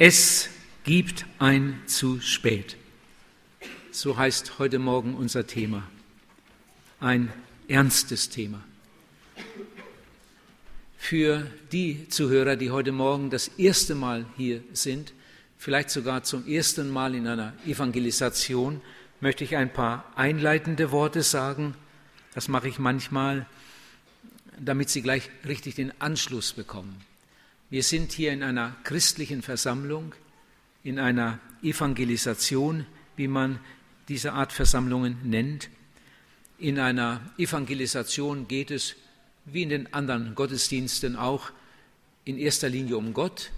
Es gibt ein zu spät. So heißt heute Morgen unser Thema. Ein ernstes Thema. Für die Zuhörer, die heute Morgen das erste Mal hier sind, vielleicht sogar zum ersten Mal in einer Evangelisation, möchte ich ein paar einleitende Worte sagen. Das mache ich manchmal, damit Sie gleich richtig den Anschluss bekommen. Wir sind hier in einer christlichen Versammlung, in einer Evangelisation, wie man diese Art Versammlungen nennt. In einer Evangelisation geht es, wie in den anderen Gottesdiensten auch, in erster Linie um Gott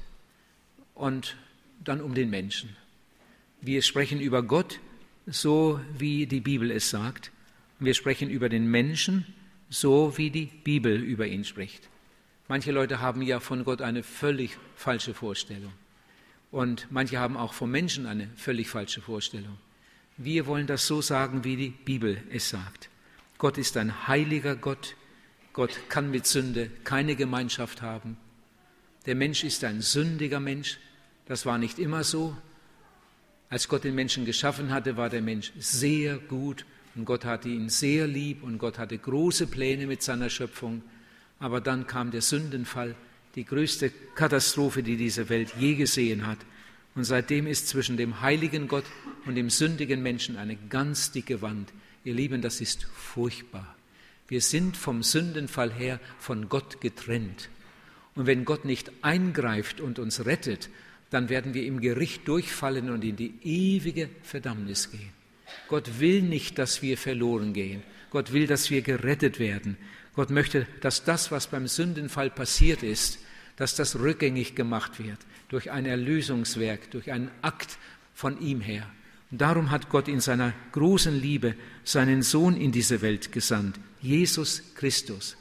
und dann um den Menschen. Wir sprechen über Gott, so wie die Bibel es sagt. Wir sprechen über den Menschen, so wie die Bibel über ihn spricht. Manche Leute haben ja von Gott eine völlig falsche Vorstellung. Und manche haben auch vom Menschen eine völlig falsche Vorstellung. Wir wollen das so sagen, wie die Bibel es sagt. Gott ist ein heiliger Gott. Gott kann mit Sünde keine Gemeinschaft haben. Der Mensch ist ein sündiger Mensch. Das war nicht immer so. Als Gott den Menschen geschaffen hatte, war der Mensch sehr gut und Gott hatte ihn sehr lieb und Gott hatte große Pläne mit seiner Schöpfung. Aber dann kam der Sündenfall, die größte Katastrophe, die diese Welt je gesehen hat. Und seitdem ist zwischen dem heiligen Gott und dem sündigen Menschen eine ganz dicke Wand. Ihr Lieben, das ist furchtbar. Wir sind vom Sündenfall her von Gott getrennt. Und wenn Gott nicht eingreift und uns rettet, dann werden wir im Gericht durchfallen und in die ewige Verdammnis gehen. Gott will nicht, dass wir verloren gehen. Gott will, dass wir gerettet werden. Gott möchte, dass das, was beim Sündenfall passiert ist, dass das rückgängig gemacht wird durch ein Erlösungswerk, durch einen Akt von ihm her. Und darum hat Gott in seiner großen Liebe seinen Sohn in diese Welt gesandt, Jesus Christus.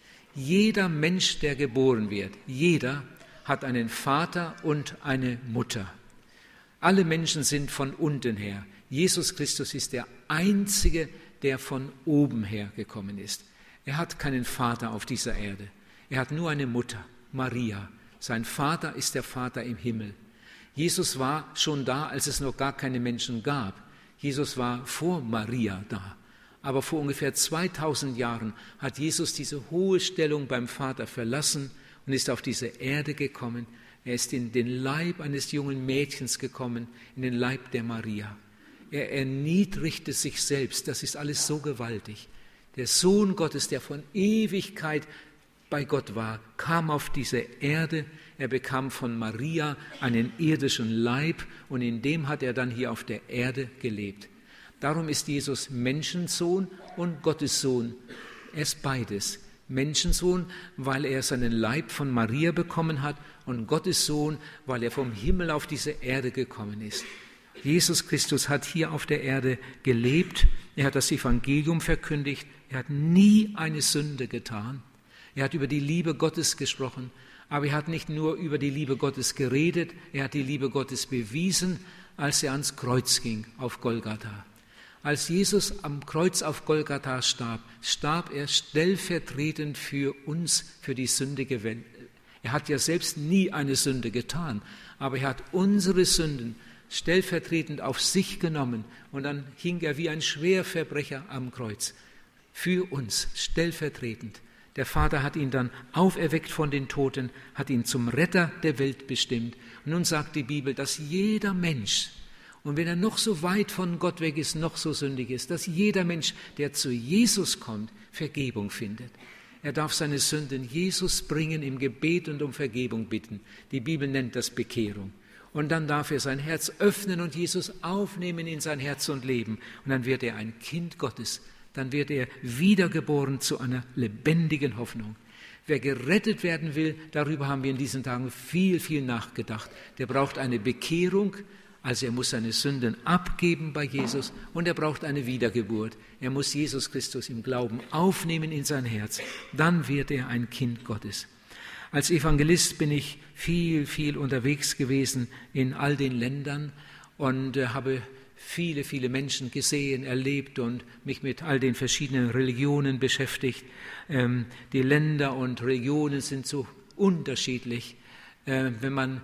Jeder Mensch, der geboren wird, jeder hat einen Vater und eine Mutter. Alle Menschen sind von unten her. Jesus Christus ist der Einzige, der von oben her gekommen ist. Er hat keinen Vater auf dieser Erde. Er hat nur eine Mutter, Maria. Sein Vater ist der Vater im Himmel. Jesus war schon da, als es noch gar keine Menschen gab. Jesus war vor Maria da. Aber vor ungefähr 2000 Jahren hat Jesus diese hohe Stellung beim Vater verlassen und ist auf diese Erde gekommen. Er ist in den Leib eines jungen Mädchens gekommen, in den Leib der Maria. Er erniedrigte sich selbst. Das ist alles so gewaltig. Der Sohn Gottes, der von Ewigkeit bei Gott war, kam auf diese Erde. Er bekam von Maria einen irdischen Leib und in dem hat er dann hier auf der Erde gelebt. Darum ist Jesus Menschensohn und Gottes Sohn. Er ist beides. Menschensohn, weil er seinen Leib von Maria bekommen hat und Gottes Sohn, weil er vom Himmel auf diese Erde gekommen ist. Jesus Christus hat hier auf der Erde gelebt. Er hat das Evangelium verkündigt. Er hat nie eine Sünde getan. Er hat über die Liebe Gottes gesprochen. Aber er hat nicht nur über die Liebe Gottes geredet, er hat die Liebe Gottes bewiesen, als er ans Kreuz ging auf Golgatha. Als Jesus am Kreuz auf Golgatha starb, starb er stellvertretend für uns, für die sündige Welt. Er hat ja selbst nie eine Sünde getan, aber er hat unsere Sünden stellvertretend auf sich genommen und dann hing er wie ein Schwerverbrecher am Kreuz. Für uns, stellvertretend. Der Vater hat ihn dann auferweckt von den Toten, hat ihn zum Retter der Welt bestimmt. Und nun sagt die Bibel, dass jeder Mensch, und wenn er noch so weit von Gott weg ist, noch so sündig ist, dass jeder Mensch, der zu Jesus kommt, Vergebung findet. Er darf seine Sünden Jesus bringen, im Gebet und um Vergebung bitten. Die Bibel nennt das Bekehrung. Und dann darf er sein Herz öffnen und Jesus aufnehmen in sein Herz und Leben. Und dann wird er ein Kind Gottes. Dann wird er wiedergeboren zu einer lebendigen Hoffnung. Wer gerettet werden will, darüber haben wir in diesen Tagen viel, viel nachgedacht. Der braucht eine Bekehrung, also er muss seine Sünden abgeben bei Jesus und er braucht eine Wiedergeburt. Er muss Jesus Christus im Glauben aufnehmen in sein Herz. Dann wird er ein Kind Gottes. Als Evangelist bin ich viel, viel unterwegs gewesen in all den Ländern und habe viele, viele Menschen gesehen, erlebt und mich mit all den verschiedenen Religionen beschäftigt. Die Länder und Religionen sind so unterschiedlich. Wenn man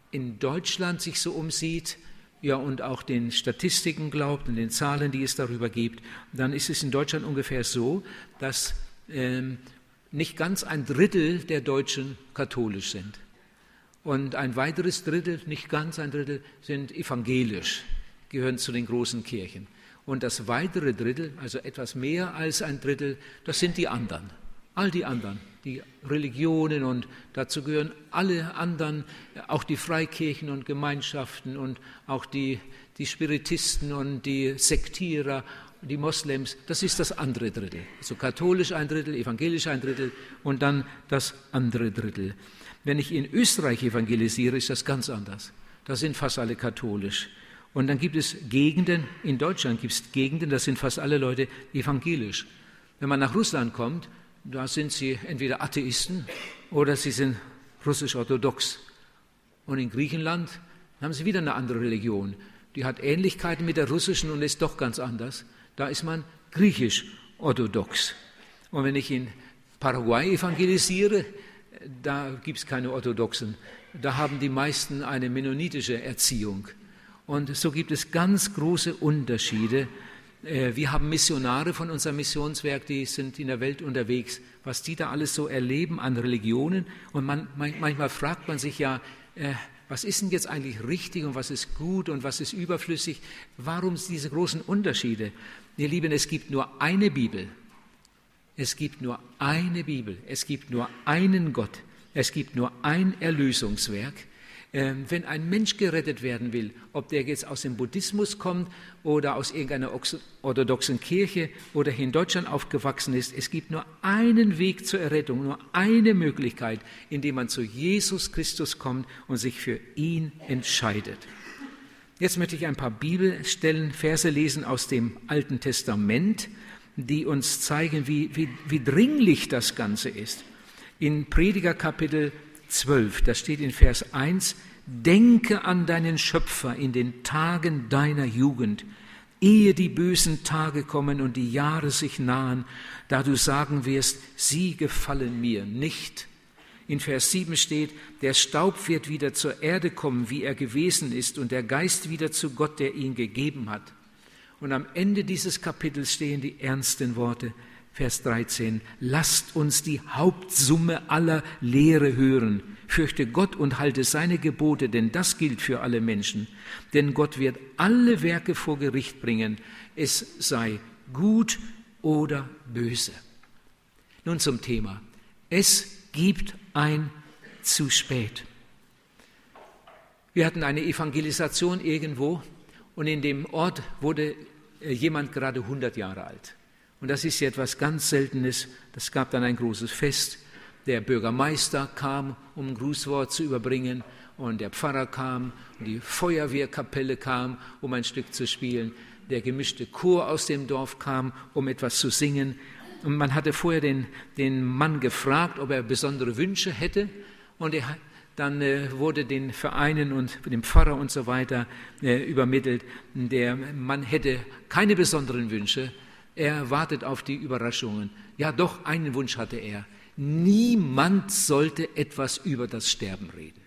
in Deutschland sich so umsieht, ja, und auch den Statistiken glaubt und den Zahlen, die es darüber gibt, dann ist es in Deutschland ungefähr so, dass nicht ganz 1/3 der Deutschen katholisch sind. Und ein weiteres Drittel, nicht ganz 1/3, sind evangelisch, gehören zu den großen Kirchen. Und das weitere Drittel, also etwas mehr als 1/3, das sind die anderen. All die anderen, die Religionen, und dazu gehören alle anderen, auch die Freikirchen und Gemeinschaften und auch die Spiritisten und die Sektierer, die Moslems, das ist das andere Drittel. Also katholisch 1/3, evangelisch 1/3 und dann das andere Drittel. Wenn ich in Österreich evangelisiere, ist das ganz anders. Da sind fast alle katholisch. Und dann gibt es Gegenden, in Deutschland gibt es Gegenden, da sind fast alle Leute evangelisch. Wenn man nach Russland kommt, da sind sie entweder Atheisten oder sie sind russisch-orthodox. Und in Griechenland haben sie wieder eine andere Religion. Die hat Ähnlichkeiten mit der russischen und ist doch ganz anders. Da ist man griechisch-orthodox. Und wenn ich in Paraguay evangelisiere, da gibt es keine Orthodoxen. Da haben die meisten eine mennonitische Erziehung. Und so gibt es ganz große Unterschiede. Wir haben Missionare von unserem Missionswerk, die sind in der Welt unterwegs, was die da alles so erleben an Religionen. Und manchmal fragt man sich ja, was ist denn jetzt eigentlich richtig und was ist gut und was ist überflüssig? Warum diese großen Unterschiede? Ihr Lieben, es gibt nur eine Bibel. Es gibt nur eine Bibel. Es gibt nur einen Gott. Es gibt nur ein Erlösungswerk. Wenn ein Mensch gerettet werden will, ob der jetzt aus dem Buddhismus kommt oder aus irgendeiner orthodoxen Kirche oder hier in Deutschland aufgewachsen ist, es gibt nur einen Weg zur Errettung, nur eine Möglichkeit, indem man zu Jesus Christus kommt und sich für ihn entscheidet. Jetzt möchte ich ein paar Bibelstellen, Verse lesen aus dem Alten Testament, die uns zeigen, wie dringlich das Ganze ist. In Prediger Kapitel 12, da steht in Vers 1, denke an deinen Schöpfer in den Tagen deiner Jugend, ehe die bösen Tage kommen und die Jahre sich nahen, da du sagen wirst, sie gefallen mir nicht. In Vers 7 steht, der Staub wird wieder zur Erde kommen, wie er gewesen ist, und der Geist wieder zu Gott, der ihn gegeben hat. Und am Ende dieses Kapitels stehen die ernsten Worte, Vers 13, lasst uns die Hauptsumme aller Lehre hören. Fürchte Gott und halte seine Gebote, denn das gilt für alle Menschen. Denn Gott wird alle Werke vor Gericht bringen, es sei gut oder böse. Nun zum Thema. Es gibt ein zu spät. Wir hatten eine Evangelisation irgendwo und in dem Ort wurde jemand gerade 100 Jahre alt. Und das ist ja etwas ganz Seltenes. Das gab dann ein großes Fest. Der Bürgermeister kam, um ein Grußwort zu überbringen, und der Pfarrer kam, und die Feuerwehrkapelle kam, um ein Stück zu spielen. Der gemischte Chor aus dem Dorf kam, um etwas zu singen. Und man hatte vorher den Mann gefragt, ob er besondere Wünsche hätte. Und dann wurde den Vereinen und dem Pfarrer und so weiter übermittelt, der Mann hätte keine besonderen Wünsche. Er wartet auf die Überraschungen. Ja, doch, einen Wunsch hatte er. Niemand sollte etwas über das Sterben reden.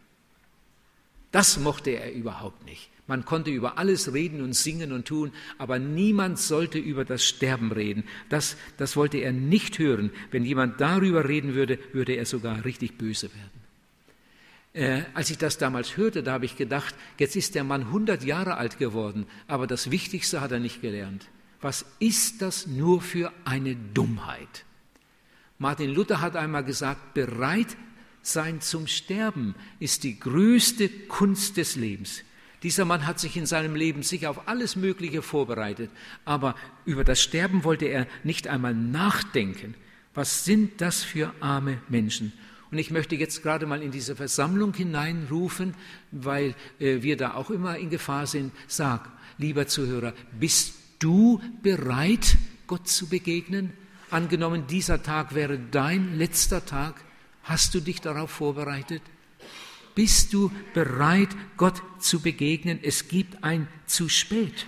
Das mochte er überhaupt nicht. Man konnte über alles reden und singen und tun, aber niemand sollte über das Sterben reden. Das wollte er nicht hören. Wenn jemand darüber reden würde, würde er sogar richtig böse werden. Als ich das damals hörte, da habe ich gedacht, jetzt ist der Mann 100 Jahre alt geworden, aber das Wichtigste hat er nicht gelernt. Was ist das nur für eine Dummheit? Martin Luther hat einmal gesagt, bereit sein zum Sterben ist die größte Kunst des Lebens. Dieser Mann hat sich in seinem Leben sicher auf alles Mögliche vorbereitet, aber über das Sterben wollte er nicht einmal nachdenken. Was sind das für arme Menschen? Und ich möchte jetzt gerade mal in diese Versammlung hineinrufen, weil wir da auch immer in Gefahr sind. Sag, lieber Zuhörer, bist du bereit, Gott zu begegnen? Angenommen, dieser Tag wäre dein letzter Tag. Hast du dich darauf vorbereitet? Bist du bereit, Gott zu begegnen? Es gibt ein zu spät.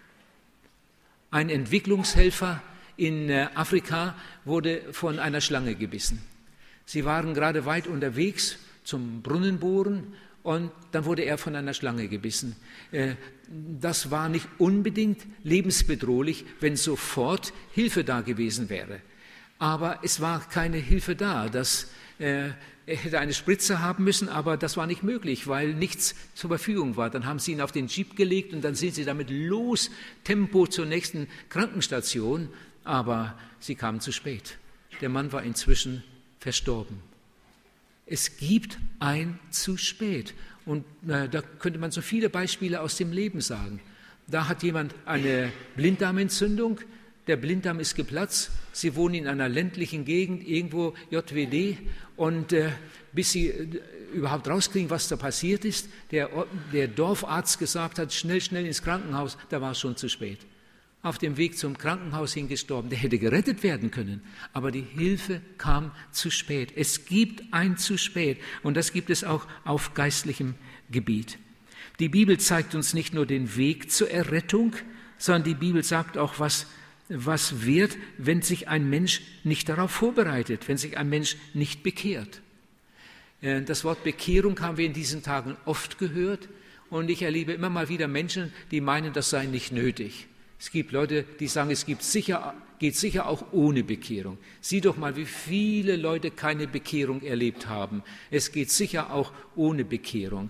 Ein Entwicklungshelfer in Afrika wurde von einer Schlange gebissen. Sie waren gerade weit unterwegs zum Brunnenbohren und dann wurde er von einer Schlange gebissen. Das war nicht unbedingt lebensbedrohlich, wenn sofort Hilfe da gewesen wäre. Aber es war keine Hilfe da. Er hätte eine Spritze haben müssen, aber das war nicht möglich, weil nichts zur Verfügung war. Dann haben sie ihn auf den Jeep gelegt und dann sind sie damit los, Tempo zur nächsten Krankenstation. Aber sie kamen zu spät. Der Mann war inzwischen verstorben. Es gibt ein zu spät. Und da könnte man so viele Beispiele aus dem Leben sagen. Da hat jemand eine Blinddarmentzündung, der Blinddarm ist geplatzt, sie wohnen in einer ländlichen Gegend, irgendwo JWD, und bis sie überhaupt rauskriegen, was da passiert ist, der Dorfarzt gesagt hat, schnell ins Krankenhaus, da war es schon zu spät. Auf dem Weg zum Krankenhaus hin gestorben. Der hätte gerettet werden können, aber die Hilfe kam zu spät. Es gibt ein zu spät und das gibt es auch auf geistlichem Gebiet. Die Bibel zeigt uns nicht nur den Weg zur Errettung, sondern die Bibel sagt auch, was wird, wenn sich ein Mensch nicht darauf vorbereitet, wenn sich ein Mensch nicht bekehrt. Das Wort Bekehrung haben wir in diesen Tagen oft gehört und ich erlebe immer mal wieder Menschen, die meinen, das sei nicht nötig. Es gibt Leute, die sagen, es geht sicher auch ohne Bekehrung. Sieh doch mal, wie viele Leute keine Bekehrung erlebt haben. Es geht sicher auch ohne Bekehrung.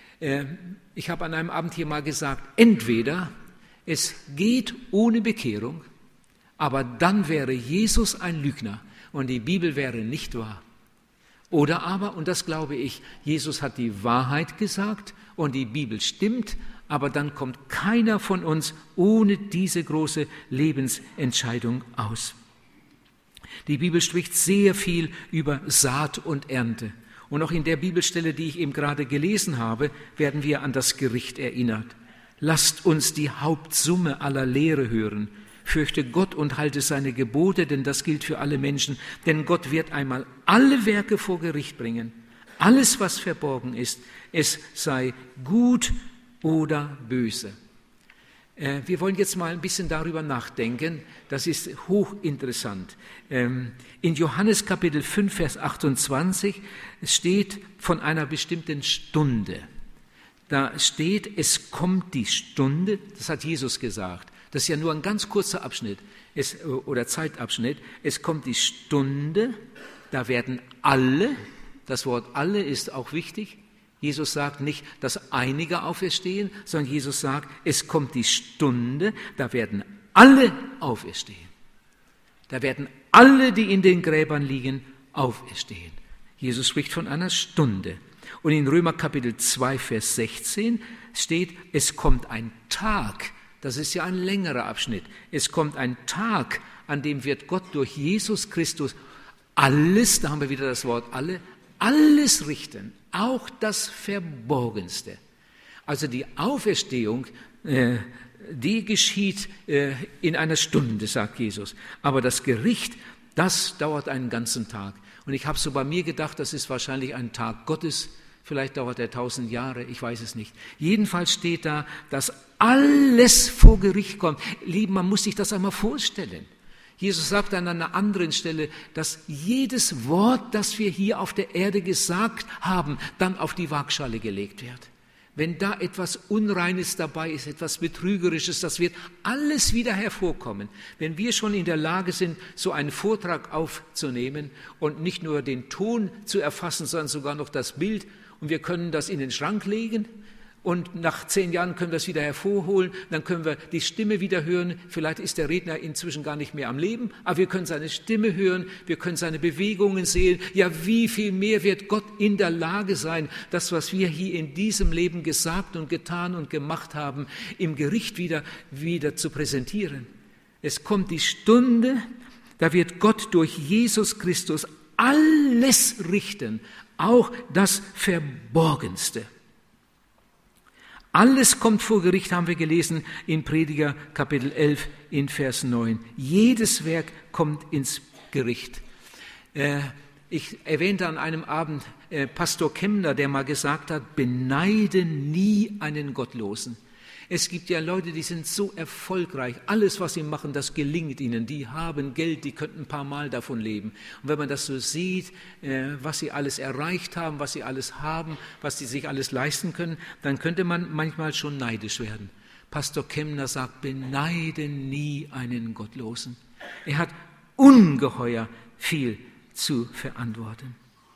Ich habe an einem Abend hier mal gesagt, entweder es geht ohne Bekehrung, aber dann wäre Jesus ein Lügner und die Bibel wäre nicht wahr. Oder aber, und das glaube ich, Jesus hat die Wahrheit gesagt und die Bibel stimmt, aber dann kommt keiner von uns ohne diese große Lebensentscheidung aus. Die Bibel spricht sehr viel über Saat und Ernte. Und auch in der Bibelstelle, die ich eben gerade gelesen habe, werden wir an das Gericht erinnert. Lasst uns die Hauptsumme aller Lehre hören. Fürchte Gott und halte seine Gebote, denn das gilt für alle Menschen. Denn Gott wird einmal alle Werke vor Gericht bringen. Alles, was verborgen ist, es sei gut oder böse. Wir wollen jetzt mal ein bisschen darüber nachdenken. Das ist hochinteressant. In Johannes Kapitel 5, Vers 28 steht von einer bestimmten Stunde. Da steht, es kommt die Stunde, das hat Jesus gesagt. Das ist ja nur ein ganz kurzer Abschnitt oder Zeitabschnitt. Es kommt die Stunde, da werden alle, das Wort alle ist auch wichtig. Jesus sagt nicht, dass einige auferstehen, sondern Jesus sagt, es kommt die Stunde, da werden alle auferstehen. Da werden alle, die in den Gräbern liegen, auferstehen. Jesus spricht von einer Stunde. Und in Römer Kapitel 2, Vers 16 steht, es kommt ein Tag, das ist ja ein längerer Abschnitt, es kommt ein Tag, an dem wird Gott durch Jesus Christus alles, da haben wir wieder das Wort alle, alles richten, auch das Verborgenste. Also die Auferstehung, die geschieht in einer Stunde, sagt Jesus. Aber das Gericht, das dauert einen ganzen Tag. Und ich habe so bei mir gedacht, das ist wahrscheinlich ein Tag Gottes. Vielleicht dauert er 1000 Jahre, ich weiß es nicht. Jedenfalls steht da, dass alles vor Gericht kommt. Lieben, man muss sich das einmal vorstellen. Jesus sagt an einer anderen Stelle, dass jedes Wort, das wir hier auf der Erde gesagt haben, dann auf die Waagschale gelegt wird. Wenn da etwas Unreines dabei ist, etwas Betrügerisches, das wird alles wieder hervorkommen. Wenn wir schon in der Lage sind, so einen Vortrag aufzunehmen und nicht nur den Ton zu erfassen, sondern sogar noch das Bild, und wir können das in den Schrank legen, und nach 10 Jahren können wir es wieder hervorholen, dann können wir die Stimme wieder hören. Vielleicht ist der Redner inzwischen gar nicht mehr am Leben, aber wir können seine Stimme hören, wir können seine Bewegungen sehen. Ja, wie viel mehr wird Gott in der Lage sein, das, was wir hier in diesem Leben gesagt und getan und gemacht haben, im Gericht wieder zu präsentieren. Es kommt die Stunde, da wird Gott durch Jesus Christus alles richten, auch das Verborgenste. Alles kommt vor Gericht, haben wir gelesen in Prediger Kapitel 11 in Vers 9. Jedes Werk kommt ins Gericht. Ich erwähnte an einem Abend Pastor Kemner, der mal gesagt hat, beneide nie einen Gottlosen. Es gibt ja Leute, die sind so erfolgreich. Alles, was sie machen, das gelingt ihnen. Die haben Geld, die könnten ein paar Mal davon leben. Und wenn man das so sieht, was sie alles erreicht haben, was sie alles haben, was sie sich alles leisten können, dann könnte man manchmal schon neidisch werden. Pastor Kemner sagt, beneide nie einen Gottlosen. Er hat ungeheuer viel zu verantworten.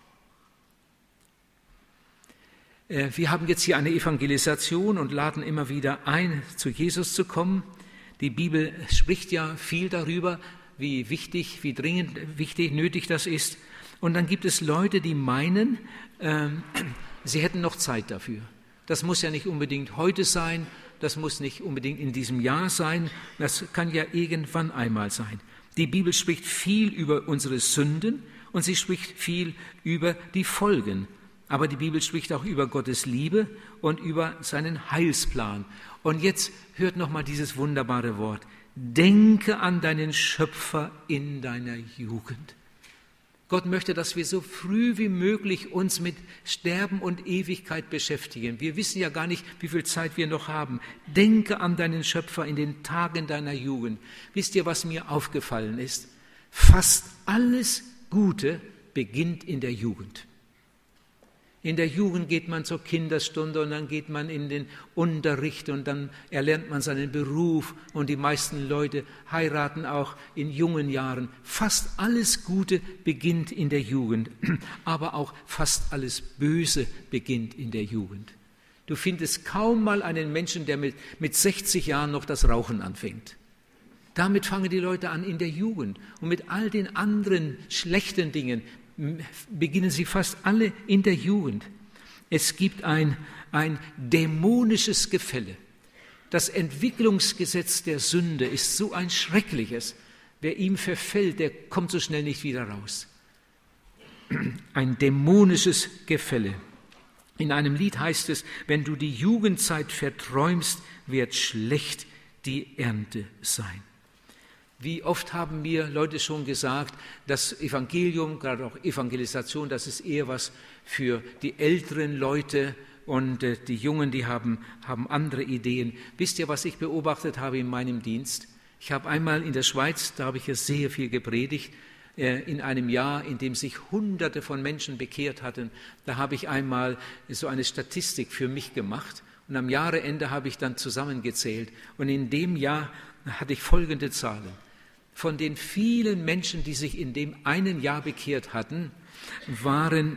Wir haben jetzt hier eine Evangelisation und laden immer wieder ein, zu Jesus zu kommen. Die Bibel spricht ja viel darüber, wie wichtig, wie dringend wichtig, nötig das ist. Und dann gibt es Leute, die meinen, sie hätten noch Zeit dafür. Das muss ja nicht unbedingt heute sein, das muss nicht unbedingt in diesem Jahr sein, das kann ja irgendwann einmal sein. Die Bibel spricht viel über unsere Sünden und sie spricht viel über die Folgen. Aber die Bibel spricht auch über Gottes Liebe und über seinen Heilsplan. Und jetzt hört nochmal dieses wunderbare Wort. Denke an deinen Schöpfer in deiner Jugend. Gott möchte, dass wir so früh wie möglich uns mit Sterben und Ewigkeit beschäftigen. Wir wissen ja gar nicht, wie viel Zeit wir noch haben. Denke an deinen Schöpfer in den Tagen deiner Jugend. Wisst ihr, was mir aufgefallen ist? Fast alles Gute beginnt in der Jugend. In der Jugend geht man zur Kinderstunde und dann geht man in den Unterricht und dann erlernt man seinen Beruf und die meisten Leute heiraten auch in jungen Jahren. Fast alles Gute beginnt in der Jugend, aber auch fast alles Böse beginnt in der Jugend. Du findest kaum mal einen Menschen, der mit 60 Jahren noch das Rauchen anfängt. Damit fangen die Leute an in der Jugend und mit all den anderen schlechten Dingen beginnen sie fast alle in der Jugend. Es gibt ein dämonisches Gefälle. Das Entwicklungsgesetz der Sünde ist so ein schreckliches. Wer ihm verfällt, der kommt so schnell nicht wieder raus. Ein dämonisches Gefälle. In einem Lied heißt es, wenn du die Jugendzeit verträumst, wird schlecht die Ernte sein. Wie oft haben mir Leute schon gesagt, das Evangelium, gerade auch Evangelisation, das ist eher was für die älteren Leute und die Jungen, die haben andere Ideen. Wisst ihr, was ich beobachtet habe in meinem Dienst? Ich habe einmal in der Schweiz, da habe ich ja sehr viel gepredigt, in einem Jahr, in dem sich Hunderte von Menschen bekehrt hatten, da habe ich einmal so eine Statistik für mich gemacht und am Jahresende habe ich dann zusammengezählt und in dem Jahr hatte ich folgende Zahlen. Von den vielen Menschen, die sich in dem einen Jahr bekehrt hatten, waren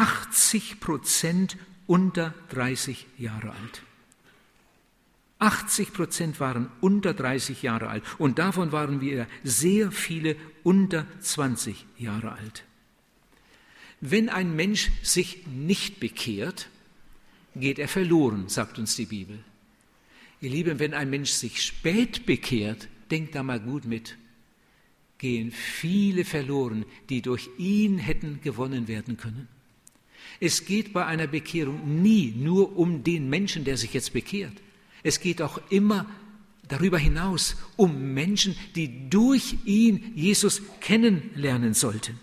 80% unter 30 Jahre alt. 80% waren unter 30 Jahre alt und davon waren wieder sehr viele unter 20 Jahre alt. Wenn ein Mensch sich nicht bekehrt, geht er verloren, sagt uns die Bibel. Ihr Lieben, wenn ein Mensch sich spät bekehrt, denkt da mal gut mit, gehen viele verloren, die durch ihn hätten gewonnen werden können. Es geht bei einer Bekehrung nie nur um den Menschen, der sich jetzt bekehrt. Es geht auch immer darüber hinaus um Menschen, die durch ihn Jesus kennenlernen sollten.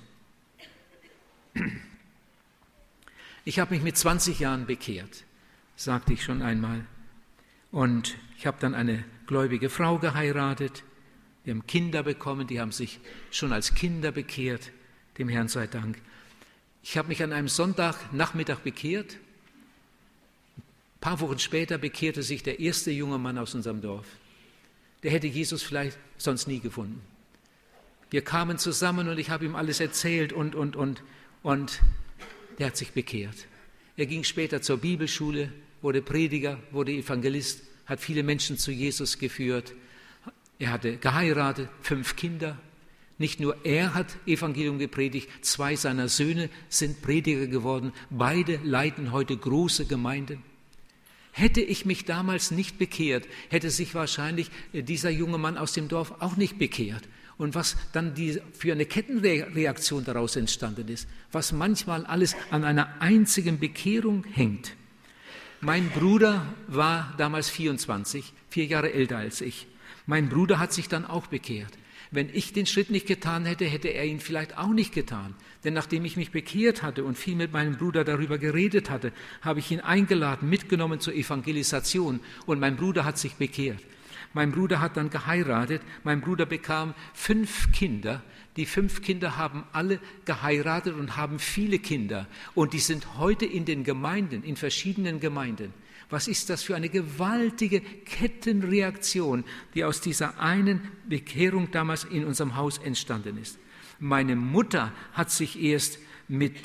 Ich habe mich mit 20 Jahren bekehrt, sagte ich schon einmal. Und ich habe dann eine gläubige Frau geheiratet. Wir haben Kinder bekommen, die haben sich schon als Kinder bekehrt, dem Herrn sei Dank. Ich habe mich an einem Sonntagnachmittag bekehrt. Ein paar Wochen später bekehrte sich der erste junge Mann aus unserem Dorf. Der hätte Jesus vielleicht sonst nie gefunden. Wir kamen zusammen und ich habe ihm alles erzählt und der hat sich bekehrt. Er ging später zur Bibelschule, wurde Prediger, wurde Evangelist, hat viele Menschen zu Jesus geführt. Er hatte geheiratet, 5 Kinder. Nicht nur er hat Evangelium gepredigt, 2 seiner Söhne sind Prediger geworden. Beide leiten heute große Gemeinden. Hätte ich mich damals nicht bekehrt, hätte sich wahrscheinlich dieser junge Mann aus dem Dorf auch nicht bekehrt. Und was dann für eine Kettenreaktion daraus entstanden ist, was manchmal alles an einer einzigen Bekehrung hängt. Mein Bruder war damals 24, 4 Jahre älter als ich. Mein Bruder hat sich dann auch bekehrt. Wenn ich den Schritt nicht getan hätte, hätte er ihn vielleicht auch nicht getan. Denn nachdem ich mich bekehrt hatte und viel mit meinem Bruder darüber geredet hatte, habe ich ihn eingeladen, mitgenommen zur Evangelisation. Und mein Bruder hat sich bekehrt. Mein Bruder hat dann geheiratet. Mein Bruder bekam 5 Kinder. Die 5 Kinder haben alle geheiratet und haben viele Kinder. Und die sind heute in den Gemeinden, in verschiedenen Gemeinden. Was ist das für eine gewaltige Kettenreaktion, die aus dieser einen Bekehrung damals in unserem Haus entstanden ist? Meine Mutter hat sich erst mit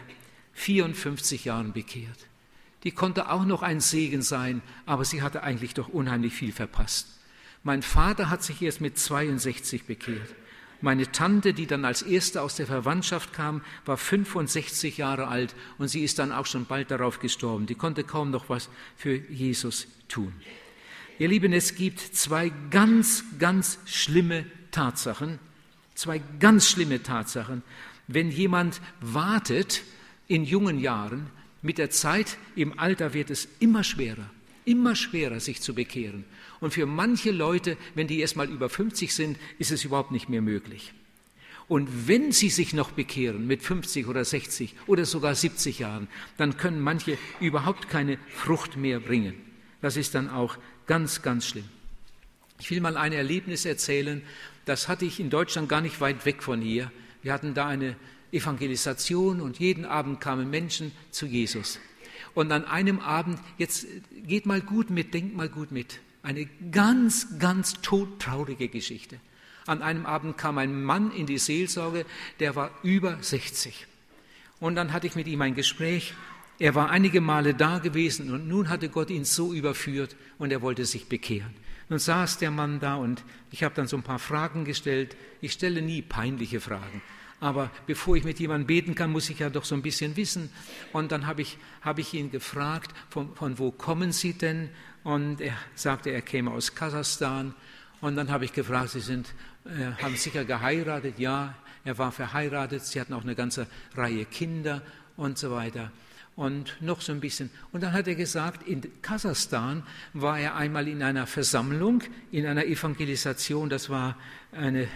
54 Jahren bekehrt. Die konnte auch noch ein Segen sein, aber sie hatte eigentlich doch unheimlich viel verpasst. Mein Vater hat sich erst mit 62 bekehrt. Meine Tante, die dann als erste aus der Verwandtschaft kam, war 65 Jahre alt und sie ist dann auch schon bald darauf gestorben. Die konnte kaum noch was für Jesus tun. Ihr Lieben, es gibt 2 ganz, ganz schlimme Tatsachen. 2 ganz schlimme Tatsachen. Wenn jemand wartet in jungen Jahren, mit der Zeit, im Alter wird es immer schwerer, sich zu bekehren. Und für manche Leute, wenn die erst mal über 50 sind, ist es überhaupt nicht mehr möglich. Und wenn sie sich noch bekehren mit 50 oder 60 oder sogar 70 Jahren, dann können manche überhaupt keine Frucht mehr bringen. Das ist dann auch ganz, ganz schlimm. Ich will mal ein Erlebnis erzählen, das hatte ich in Deutschland gar nicht weit weg von hier. Wir hatten da eine Evangelisation und jeden Abend kamen Menschen zu Jesus. Und an einem Abend, jetzt geht mal gut mit, denkt mal gut mit, eine ganz, ganz todtraurige Geschichte. An einem Abend kam ein Mann in die Seelsorge, der war über 60. Und dann hatte ich mit ihm ein Gespräch. Er war einige Male da gewesen und nun hatte Gott ihn so überführt und er wollte sich bekehren. Nun saß der Mann da und ich habe dann so ein paar Fragen gestellt. Ich stelle nie peinliche Fragen. Aber bevor ich mit jemandem beten kann, muss ich ja doch so ein bisschen wissen. Und dann habe ich ihn gefragt, von wo kommen Sie denn? Und er sagte, er käme aus Kasachstan. Und dann habe ich gefragt, Sie haben sicher geheiratet? Ja, er war verheiratet. Sie hatten auch eine ganze Reihe Kinder und so weiter. Und noch so ein bisschen. Und dann hat er gesagt, in Kasachstan war er einmal in einer Versammlung, in einer Evangelisation. Das war eine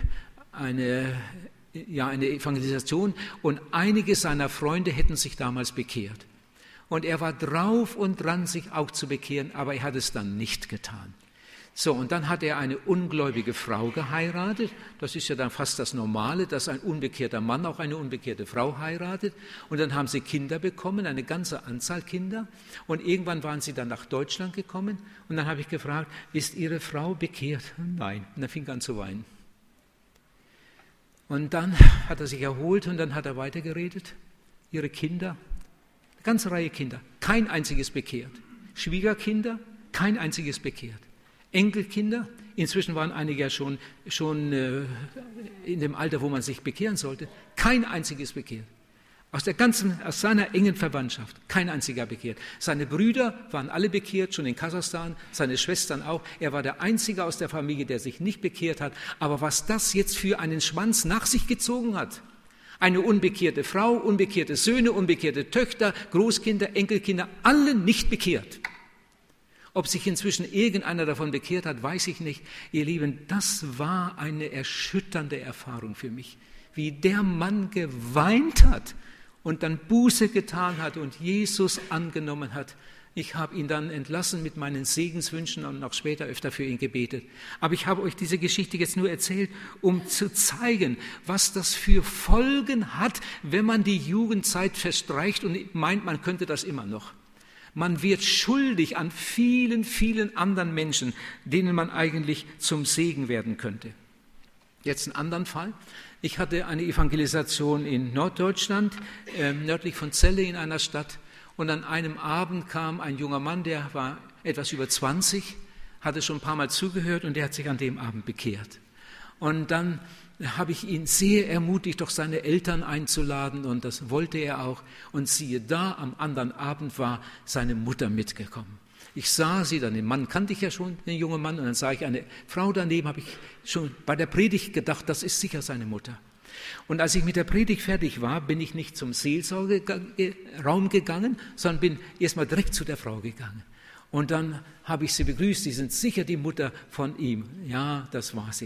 Evangelisation und einige seiner Freunde hätten sich damals bekehrt. Und er war drauf und dran, sich auch zu bekehren, aber er hat es dann nicht getan. So, und dann hat er eine ungläubige Frau geheiratet. Das ist ja dann fast das Normale, dass ein unbekehrter Mann auch eine unbekehrte Frau heiratet. Und dann haben sie Kinder bekommen, eine ganze Anzahl Kinder. Und irgendwann waren sie dann nach Deutschland gekommen. Und dann habe ich gefragt, ist Ihre Frau bekehrt? Nein. Und er fing an zu weinen. Und dann hat er sich erholt und dann hat er weitergeredet. Ihre Kinder, eine ganze Reihe Kinder, kein einziges bekehrt. Schwiegerkinder, kein einziges bekehrt. Enkelkinder, inzwischen waren einige ja schon in dem Alter, wo man sich bekehren sollte, kein einziges bekehrt. Aus seiner engen Verwandtschaft, kein einziger bekehrt. Seine Brüder waren alle bekehrt, schon in Kasachstan, seine Schwestern auch. Er war der Einzige aus der Familie, der sich nicht bekehrt hat. Aber was das jetzt für einen Schwanz nach sich gezogen hat, eine unbekehrte Frau, unbekehrte Söhne, unbekehrte Töchter, Großkinder, Enkelkinder, alle nicht bekehrt. Ob sich inzwischen irgendeiner davon bekehrt hat, weiß ich nicht. Ihr Lieben, das war eine erschütternde Erfahrung für mich, wie der Mann geweint hat und dann Buße getan hat und Jesus angenommen hat. Ich habe ihn dann entlassen mit meinen Segenswünschen und auch später öfter für ihn gebetet. Aber ich habe euch diese Geschichte jetzt nur erzählt, um zu zeigen, was das für Folgen hat, wenn man die Jugendzeit verstreicht und meint, man könnte das immer noch. Man wird schuldig an vielen, vielen anderen Menschen, denen man eigentlich zum Segen werden könnte. Jetzt einen anderen Fall. Ich hatte eine Evangelisation in Norddeutschland, nördlich von Celle in einer Stadt. Und an einem Abend kam ein junger Mann, der war etwas über 20, hatte schon ein paar Mal zugehört und der hat sich an dem Abend bekehrt. Und dann habe ich ihn sehr ermutigt, doch seine Eltern einzuladen und das wollte er auch. Und siehe da, am anderen Abend war seine Mutter mitgekommen. Ich sah sie dann, den Mann kannte ich ja schon, den jungen Mann, und dann sah ich eine Frau daneben, habe ich schon bei der Predigt gedacht, das ist sicher seine Mutter. Und als ich mit der Predigt fertig war, bin ich nicht zum Seelsorgeraum gegangen, sondern bin erstmal direkt zu der Frau gegangen. Und dann habe ich sie begrüßt, Sie sind sicher die Mutter von ihm. Ja, das war sie.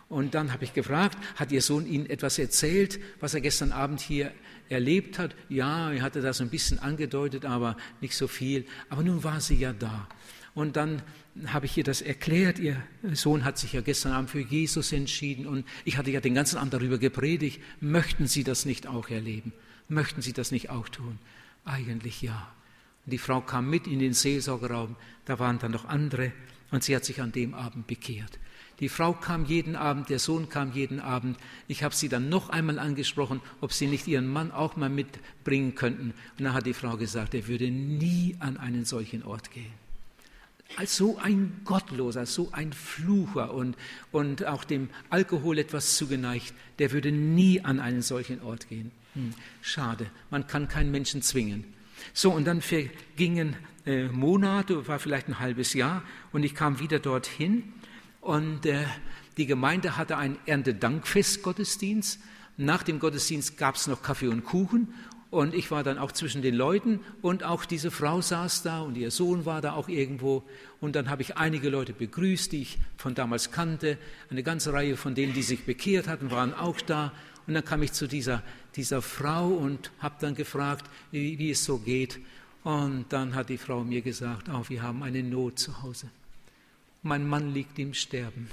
Und dann habe ich gefragt, hat Ihr Sohn Ihnen etwas erzählt, was er gestern Abend hier erlebt hat? Ja, er hatte das so ein bisschen angedeutet, aber nicht so viel. Aber nun war sie ja da. Und dann habe ich ihr das erklärt. Ihr Sohn hat sich ja gestern Abend für Jesus entschieden und ich hatte ja den ganzen Abend darüber gepredigt. Möchten Sie das nicht auch erleben? Möchten Sie das nicht auch tun? Eigentlich ja. Und die Frau kam mit in den Seelsorgerraum. Da waren dann noch andere und sie hat sich an dem Abend bekehrt. Die Frau kam jeden Abend, der Sohn kam jeden Abend. Ich habe sie dann noch einmal angesprochen, ob sie nicht ihren Mann auch mal mitbringen könnten. Und dann hat die Frau gesagt, er würde nie an einen solchen Ort gehen. Als so ein Gottloser, so ein Flucher und auch dem Alkohol etwas zugeneigt, der würde nie an einen solchen Ort gehen. Schade, man kann keinen Menschen zwingen. So, und dann vergingen Monate, war vielleicht ein halbes Jahr, und ich kam wieder dorthin. Und die Gemeinde hatte einen Erntedankfest-Gottesdienst. Nach dem Gottesdienst gab es noch Kaffee und Kuchen. Und ich war dann auch zwischen den Leuten. Und auch diese Frau saß da und ihr Sohn war da auch irgendwo. Und dann habe ich einige Leute begrüßt, die ich von damals kannte. Eine ganze Reihe von denen, die sich bekehrt hatten, waren auch da. Und dann kam ich zu dieser Frau und habe dann gefragt, wie es so geht. Und dann hat die Frau mir gesagt, wir haben eine Not zu Hause. Mein Mann liegt im Sterben.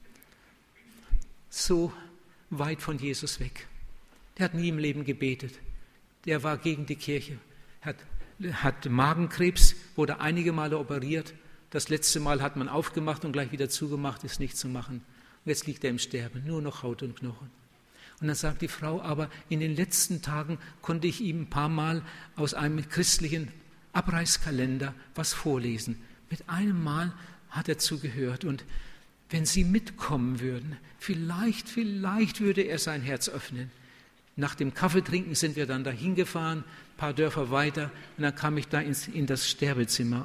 So weit von Jesus weg. Der hat nie im Leben gebetet. Der war gegen die Kirche. Hat Magenkrebs, wurde einige Male operiert. Das letzte Mal hat man aufgemacht und gleich wieder zugemacht, ist nicht zu machen. Und jetzt liegt er im Sterben, nur noch Haut und Knochen. Und dann sagt die Frau, aber in den letzten Tagen konnte ich ihm ein paar Mal aus einem christlichen Abreißkalender was vorlesen. Mit einem Mal hat er zugehört. Und wenn Sie mitkommen würden, vielleicht würde er sein Herz öffnen. Nach dem Kaffeetrinken sind wir dann dahin gefahren, ein paar Dörfer weiter, und dann kam ich da in das Sterbezimmer.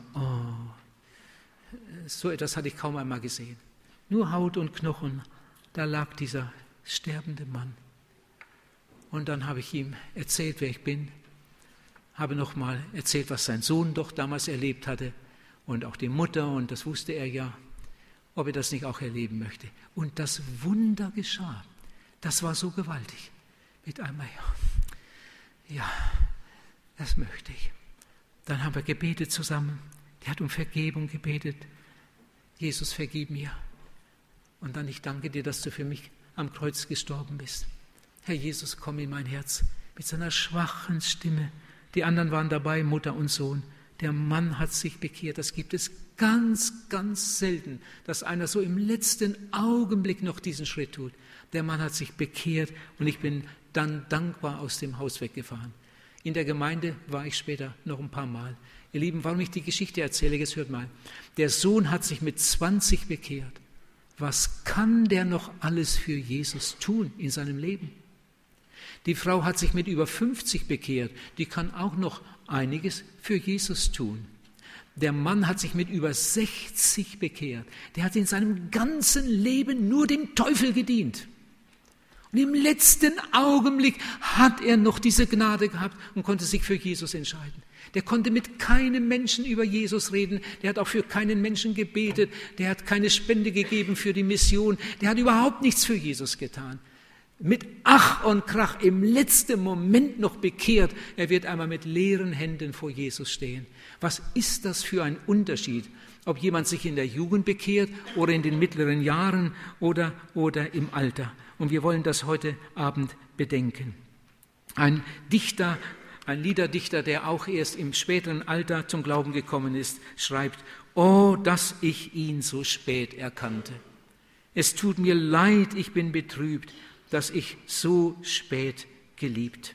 So etwas hatte ich kaum einmal gesehen. Nur Haut und Knochen, da lag dieser sterbende Mann. Und dann habe ich ihm erzählt, wer ich bin, habe nochmal erzählt, was sein Sohn doch damals erlebt hatte und auch die Mutter, und das wusste er ja, ob er das nicht auch erleben möchte. Und das Wunder geschah. Das war so gewaltig. Mit einmal, ja, das möchte ich. Dann haben wir gebetet zusammen. Der hat um Vergebung gebetet. Jesus, vergib mir. Und dann, ich danke dir, dass du für mich am Kreuz gestorben bist. Herr Jesus, komm in mein Herz mit seiner schwachen Stimme. Die anderen waren dabei, Mutter und Sohn. Der Mann hat sich bekehrt. Das gibt es ganz, ganz selten, dass einer so im letzten Augenblick noch diesen Schritt tut. Der Mann hat sich bekehrt und ich bin dann dankbar aus dem Haus weggefahren. In der Gemeinde war ich später noch ein paar Mal. Ihr Lieben, warum ich die Geschichte erzähle, jetzt hört mal. Der Sohn hat sich mit 20 bekehrt. Was kann der noch alles für Jesus tun in seinem Leben? Die Frau hat sich mit über 50 bekehrt. Die kann auch noch einiges für Jesus tun. Der Mann hat sich mit über 60 bekehrt. Der hat in seinem ganzen Leben nur dem Teufel gedient. Und im letzten Augenblick hat er noch diese Gnade gehabt und konnte sich für Jesus entscheiden. Der konnte mit keinem Menschen über Jesus reden. Der hat auch für keinen Menschen gebetet. Der hat keine Spende gegeben für die Mission. Der hat überhaupt nichts für Jesus getan. Mit Ach und Krach im letzten Moment noch bekehrt. Er wird einmal mit leeren Händen vor Jesus stehen. Was ist das für ein Unterschied, ob jemand sich in der Jugend bekehrt oder in den mittleren Jahren oder im Alter? Und wir wollen das heute Abend bedenken. Ein Dichter, ein Liederdichter, der auch erst im späteren Alter zum Glauben gekommen ist, schreibt: Oh, dass ich ihn so spät erkannte. Es tut mir leid, ich bin betrübt, dass ich so spät geliebt.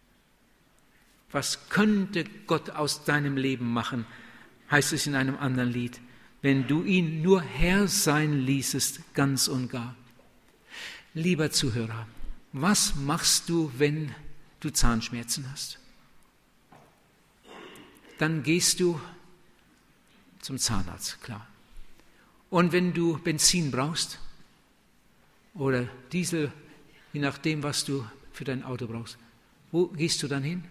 Was könnte Gott aus deinem Leben machen, heißt es in einem anderen Lied, wenn du ihn nur Herr sein ließest, ganz und gar. Lieber Zuhörer, was machst du, wenn du Zahnschmerzen hast? Dann gehst du zum Zahnarzt, klar. Und wenn du Benzin brauchst oder Diesel, je nachdem, was du für dein Auto brauchst, wo gehst du dann hin?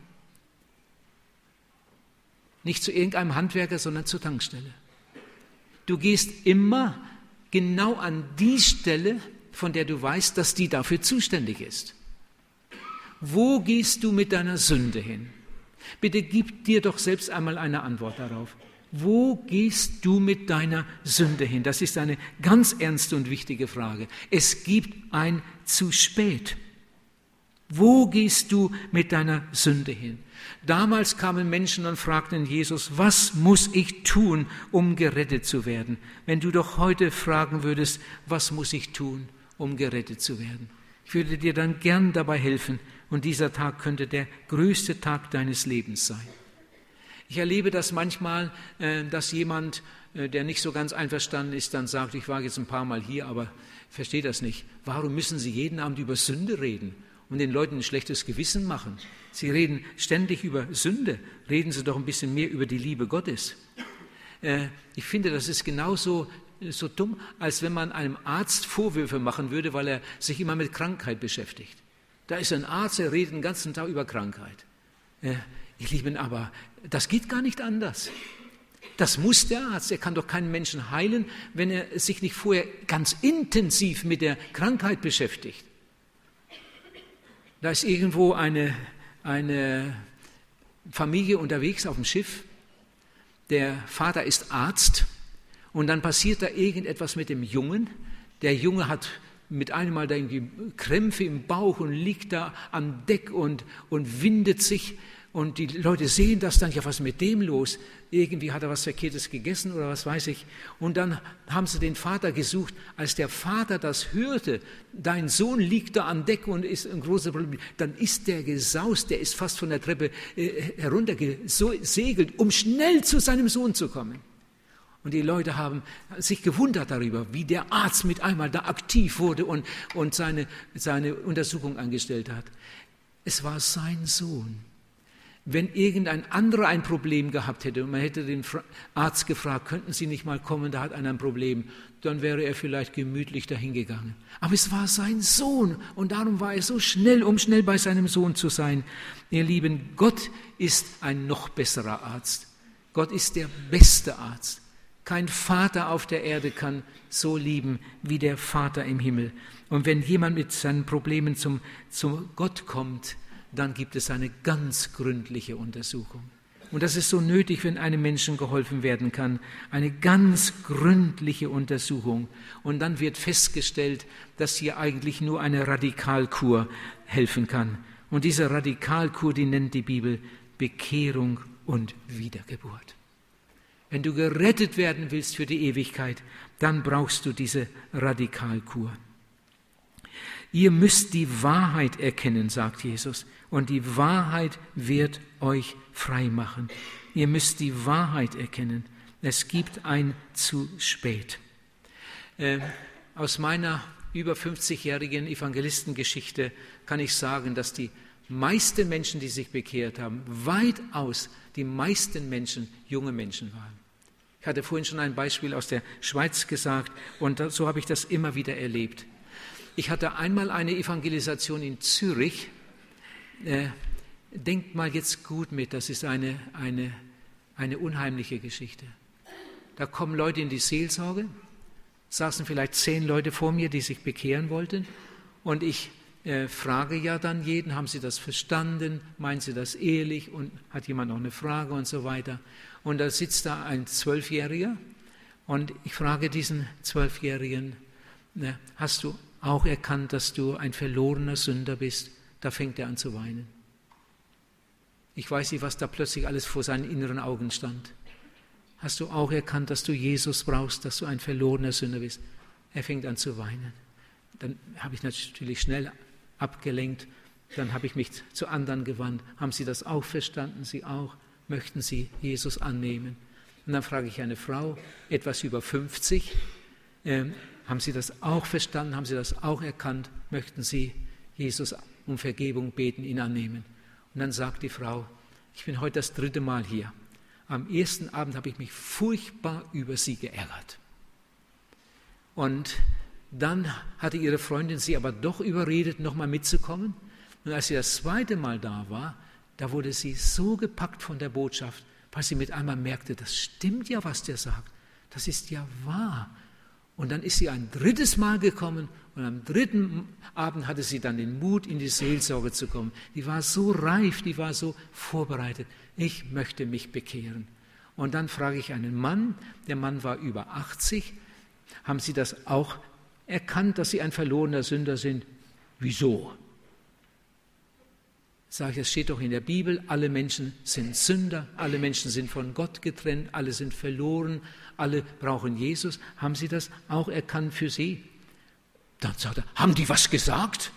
Nicht zu irgendeinem Handwerker, sondern zur Tankstelle. Du gehst immer genau an die Stelle, von der du weißt, dass die dafür zuständig ist. Wo gehst du mit deiner Sünde hin? Bitte gib dir doch selbst einmal eine Antwort darauf. Wo gehst du mit deiner Sünde hin? Das ist eine ganz ernste und wichtige Frage. Es gibt ein zu spät. Wo gehst du mit deiner Sünde hin? Damals kamen Menschen und fragten Jesus, was muss ich tun, um gerettet zu werden? Wenn du doch heute fragen würdest, was muss ich tun, um gerettet zu werden? Ich würde dir dann gern dabei helfen und dieser Tag könnte der größte Tag deines Lebens sein. Ich erlebe das manchmal, dass jemand, der nicht so ganz einverstanden ist, dann sagt, ich war jetzt ein paar Mal hier, aber verstehe das nicht. Warum müssen Sie jeden Abend über Sünde reden und den Leuten ein schlechtes Gewissen machen? Sie reden ständig über Sünde. Reden Sie doch ein bisschen mehr über die Liebe Gottes. Ich finde, das ist genauso so dumm, als wenn man einem Arzt Vorwürfe machen würde, weil er sich immer mit Krankheit beschäftigt. Da ist ein Arzt, der redet den ganzen Tag über Krankheit. Ihr Lieben, aber das geht gar nicht anders. Das muss der Arzt. Er kann doch keinen Menschen heilen, wenn er sich nicht vorher ganz intensiv mit der Krankheit beschäftigt. Da ist irgendwo eine Familie unterwegs auf dem Schiff. Der Vater ist Arzt und dann passiert da irgendetwas mit dem Jungen. Der Junge hat mit einem Mal da irgendwie Krämpfe im Bauch und liegt da am Deck und windet sich. Und die Leute sehen das dann, ja, was ist mit dem los? Irgendwie hat er was Verkehrtes gegessen oder was weiß ich. Und dann haben sie den Vater gesucht. Als der Vater das hörte, dein Sohn liegt da an Deck und ist ein großes Problem, dann ist der gesaust, der ist fast von der Treppe heruntergesegelt, um schnell zu seinem Sohn zu kommen. Und die Leute haben sich gewundert darüber, wie der Arzt mit einmal da aktiv wurde und seine Untersuchung angestellt hat. Es war sein Sohn. Wenn irgendein anderer ein Problem gehabt hätte und man hätte den Arzt gefragt, könnten Sie nicht mal kommen, da hat einer ein Problem, dann wäre er vielleicht gemütlich dahingegangen. Aber es war sein Sohn und darum war er so schnell, um schnell bei seinem Sohn zu sein. Ihr Lieben, Gott ist ein noch besserer Arzt. Gott ist der beste Arzt. Kein Vater auf der Erde kann so lieben wie der Vater im Himmel. Und wenn jemand mit seinen Problemen zum Gott kommt, dann gibt es eine ganz gründliche Untersuchung. Und das ist so nötig, wenn einem Menschen geholfen werden kann. Eine ganz gründliche Untersuchung. Und dann wird festgestellt, dass hier eigentlich nur eine Radikalkur helfen kann. Und diese Radikalkur, die nennt die Bibel Bekehrung und Wiedergeburt. Wenn du gerettet werden willst für die Ewigkeit, dann brauchst du diese Radikalkur. Ihr müsst die Wahrheit erkennen, sagt Jesus, und die Wahrheit wird euch frei machen. Ihr müsst die Wahrheit erkennen. Es gibt ein zu spät. Aus meiner über 50-jährigen Evangelistengeschichte kann ich sagen, dass die meisten Menschen, die sich bekehrt haben, weitaus die meisten Menschen junge Menschen waren. Ich hatte vorhin schon ein Beispiel aus der Schweiz gesagt und so habe ich das immer wieder erlebt. Ich hatte einmal eine Evangelisation in Zürich. Denkt mal jetzt gut mit, das ist eine unheimliche Geschichte. Da kommen Leute in die Seelsorge, saßen vielleicht 10 Leute vor mir, die sich bekehren wollten und ich frage ja dann jeden, haben Sie das verstanden, meinen Sie das ehrlich und hat jemand noch eine Frage und so weiter. Und da sitzt da ein 12-Jähriger und ich frage diesen 12-Jährigen, hast du auch erkannt, dass du ein verlorener Sünder bist? Da fängt er an zu weinen. Ich weiß nicht, was da plötzlich alles vor seinen inneren Augen stand. Hast du auch erkannt, dass du Jesus brauchst, dass du ein verlorener Sünder bist? Er fängt an zu weinen. Dann habe ich natürlich schnell abgelenkt. Dann habe ich mich zu anderen gewandt. Haben Sie das auch verstanden? Sie auch? Möchten Sie Jesus annehmen? Und dann frage ich eine Frau, etwas über 50, haben Sie das auch verstanden? Haben Sie das auch erkannt? Möchten Sie Jesus um Vergebung beten, ihn annehmen? Und dann sagt die Frau, ich bin heute das 3. Mal hier. Am ersten Abend habe ich mich furchtbar über Sie geärgert. Und dann hatte ihre Freundin sie aber doch überredet, nochmal mitzukommen. Und als sie das 2. Mal da war, da wurde sie so gepackt von der Botschaft, weil sie mit einmal merkte, das stimmt ja, was der sagt. Das ist ja wahr. Und dann ist sie ein drittes Mal gekommen und am dritten Abend hatte sie dann den Mut, in die Seelsorge zu kommen. Die war so reif, die war so vorbereitet. Ich möchte mich bekehren. Und dann frage ich einen Mann, der Mann war über 80, haben Sie das auch erkannt, dass Sie ein verlorener Sünder sind? Wieso? Sage ich, es steht doch in der Bibel, alle Menschen sind Sünder, alle Menschen sind von Gott getrennt, alle sind verloren, alle brauchen Jesus. Haben Sie das auch erkannt für Sie? Dann sagt er, haben die was gesagt?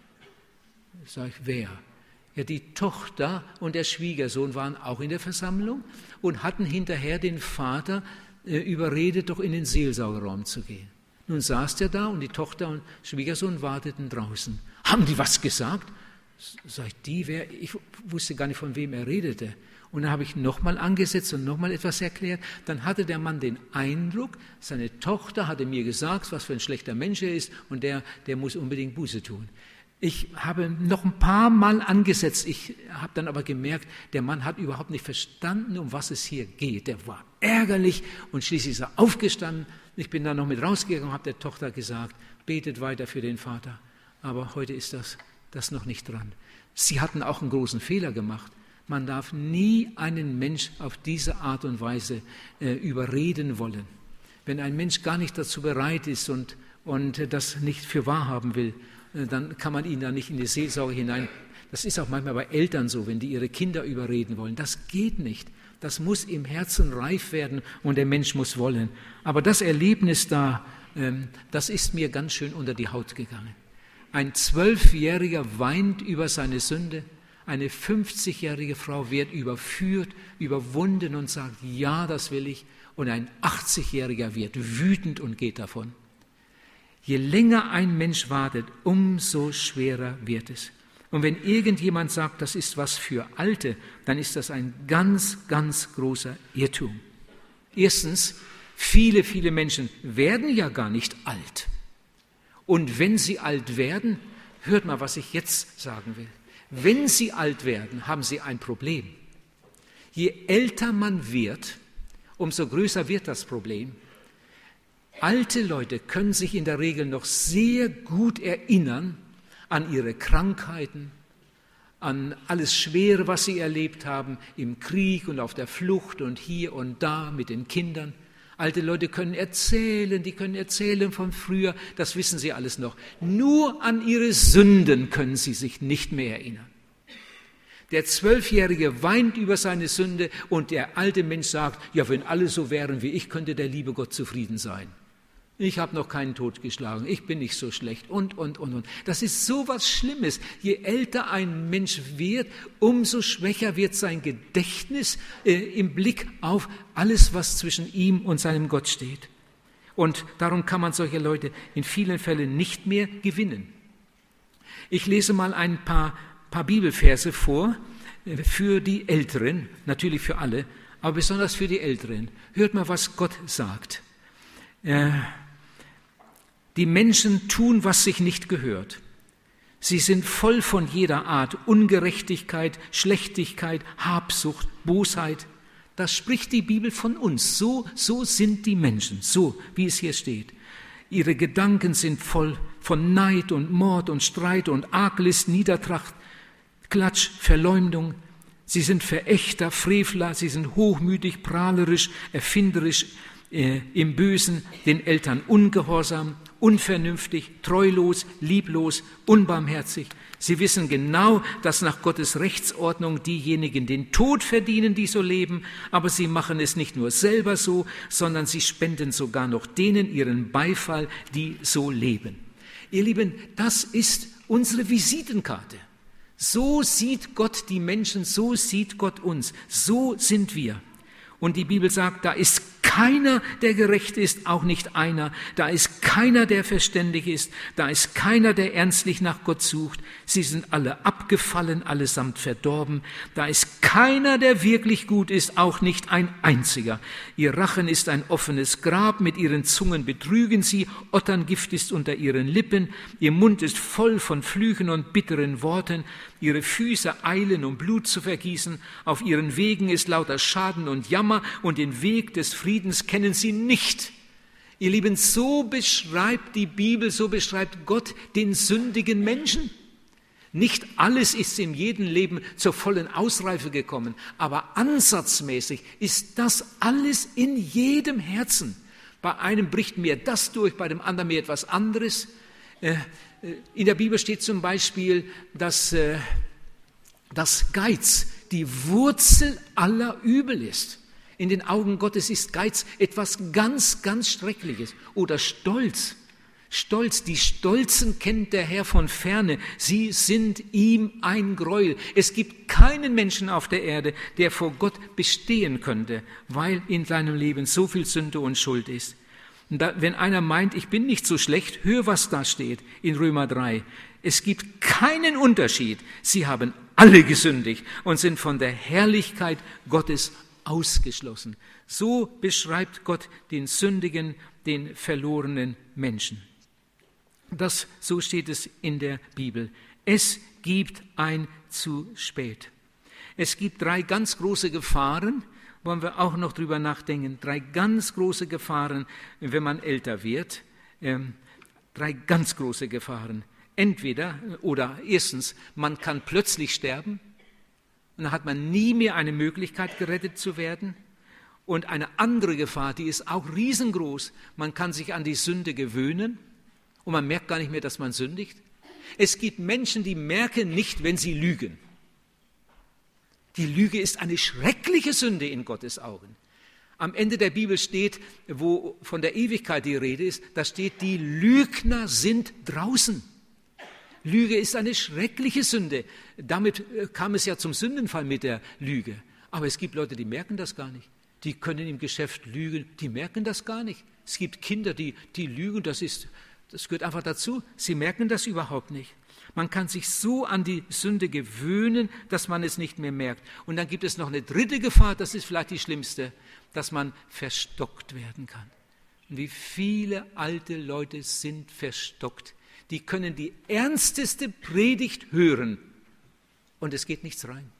Sage ich, wer? Ja, die Tochter und der Schwiegersohn waren auch in der Versammlung und hatten hinterher den Vater überredet, doch in den Seelsorgerraum zu gehen. Nun saß der da und die Tochter und Schwiegersohn warteten draußen. Haben die was gesagt? Sag ich, ich wusste gar nicht, von wem er redete. Und dann habe ich nochmal angesetzt und nochmal etwas erklärt. Dann hatte der Mann den Eindruck, seine Tochter hatte mir gesagt, was für ein schlechter Mensch er ist und der muss unbedingt Buße tun. Ich habe noch ein paar Mal angesetzt. Ich habe dann aber gemerkt, der Mann hat überhaupt nicht verstanden, um was es hier geht. Der war ärgerlich und schließlich ist er aufgestanden. Ich bin dann noch mit rausgegangen und habe der Tochter gesagt, betet weiter für den Vater. Aber heute ist das noch nicht dran. Sie hatten auch einen großen Fehler gemacht. Man darf nie einen Mensch auf diese Art und Weise überreden wollen. Wenn ein Mensch gar nicht dazu bereit ist und das nicht für wahr haben will, dann kann man ihn da nicht in die Seelsorge hinein. Das ist auch manchmal bei Eltern so, wenn die ihre Kinder überreden wollen. Das geht nicht. Das muss im Herzen reif werden und der Mensch muss wollen. Aber das Erlebnis da, das ist mir ganz schön unter die Haut gegangen. Ein 12-Jähriger weint über seine Sünde. Eine 50-jährige Frau wird überführt, überwunden und sagt, ja, das will ich. Und ein 80-Jähriger wird wütend und geht davon. Je länger ein Mensch wartet, umso schwerer wird es. Und wenn irgendjemand sagt, das ist was für Alte, dann ist das ein ganz, ganz großer Irrtum. Erstens, viele, viele Menschen werden ja gar nicht alt. Und wenn sie alt werden, hört mal, was ich jetzt sagen will. Wenn sie alt werden, haben sie ein Problem. Je älter man wird, umso größer wird das Problem. Alte Leute können sich in der Regel noch sehr gut erinnern an ihre Krankheiten, an alles Schwere, was sie erlebt haben im Krieg und auf der Flucht und hier und da mit den Kindern. Alte Leute können erzählen von früher, das wissen sie alles noch. Nur an ihre Sünden können sie sich nicht mehr erinnern. Der 12-Jährige weint über seine Sünde und der alte Mensch sagt, ja, wenn alle so wären wie ich, könnte der liebe Gott zufrieden sein. Ich habe noch keinen totgeschlagen, ich bin nicht so schlecht und. Das ist so was Schlimmes. Je älter ein Mensch wird, umso schwächer wird sein Gedächtnis im Blick auf alles, was zwischen ihm und seinem Gott steht. Und darum kann man solche Leute in vielen Fällen nicht mehr gewinnen. Ich lese mal ein paar Bibelverse vor für die Älteren, natürlich für alle, aber besonders für die Älteren. Hört mal, was Gott sagt. Die Menschen tun, was sich nicht gehört. Sie sind voll von jeder Art Ungerechtigkeit, Schlechtigkeit, Habsucht, Bosheit. Das spricht die Bibel von uns. So sind die Menschen, so wie es hier steht. Ihre Gedanken sind voll von Neid und Mord und Streit und Arglist, Niedertracht, Klatsch, Verleumdung. Sie sind Verächter, Frevler, sie sind hochmütig, prahlerisch, erfinderisch, im Bösen, den Eltern ungehorsam, unvernünftig, treulos, lieblos, unbarmherzig. Sie wissen genau, dass nach Gottes Rechtsordnung diejenigen den Tod verdienen, die so leben, aber sie machen es nicht nur selber so, sondern sie spenden sogar noch denen ihren Beifall, die so leben. Ihr Lieben, das ist unsere Visitenkarte. So sieht Gott die Menschen, so sieht Gott uns, so sind wir. Und die Bibel sagt, da ist keiner, der gerecht ist, auch nicht einer. Da ist keiner, der verständig ist. Da ist keiner, der ernstlich nach Gott sucht. Sie sind alle abgefallen, allesamt verdorben. Da ist keiner, der wirklich gut ist, auch nicht ein einziger. Ihr Rachen ist ein offenes Grab, mit ihren Zungen betrügen sie, Otterngift ist unter ihren Lippen, ihr Mund ist voll von Flüchen und bitteren Worten, ihre Füße eilen, um Blut zu vergießen, auf ihren Wegen ist lauter Schaden und Jammer und den Weg des Friedens kennen sie nicht. Ihr Lieben, so beschreibt die Bibel, so beschreibt Gott den sündigen Menschen. Nicht alles ist in jedem Leben zur vollen Ausreife gekommen, aber ansatzmäßig ist das alles in jedem Herzen. Bei einem bricht mir das durch, bei dem anderen mir etwas anderes. In der Bibel steht zum Beispiel, dass Geiz die Wurzel aller Übel ist. In den Augen Gottes ist Geiz etwas ganz, ganz Schreckliches. Oder Stolz. Stolz, die Stolzen kennt der Herr von ferne. Sie sind ihm ein Gräuel. Es gibt keinen Menschen auf der Erde, der vor Gott bestehen könnte, weil in seinem Leben so viel Sünde und Schuld ist. Und wenn einer meint, ich bin nicht so schlecht, hör, was da steht in Römer 3. Es gibt keinen Unterschied. Sie haben alle gesündigt und sind von der Herrlichkeit Gottes ausgeschlossen. So beschreibt Gott den sündigen, den verlorenen Menschen. So steht es in der Bibel. Es gibt ein zu spät. Es gibt 3 ganz große Gefahren, wollen wir auch noch drüber nachdenken. 3 ganz große Gefahren, wenn man älter wird. 3 ganz große Gefahren. Entweder oder erstens, man kann plötzlich sterben und dann hat man nie mehr eine Möglichkeit, gerettet zu werden. Und eine andere Gefahr, die ist auch riesengroß, man kann sich an die Sünde gewöhnen und man merkt gar nicht mehr, dass man sündigt. Es gibt Menschen, die merken nicht, wenn sie lügen. Die Lüge ist eine schreckliche Sünde in Gottes Augen. Am Ende der Bibel steht, wo von der Ewigkeit die Rede ist, da steht, die Lügner sind draußen. Lüge ist eine schreckliche Sünde. Damit kam es ja zum Sündenfall mit der Lüge. Aber es gibt Leute, die merken das gar nicht. Die können im Geschäft lügen, die merken das gar nicht. Es gibt Kinder, die lügen, das gehört einfach dazu. Sie merken das überhaupt nicht. Man kann sich so an die Sünde gewöhnen, dass man es nicht mehr merkt. Und dann gibt es noch eine dritte Gefahr, das ist vielleicht die schlimmste, dass man verstockt werden kann. Und wie viele alte Leute sind verstockt. Die können die ernsteste Predigt hören und es geht nichts rein.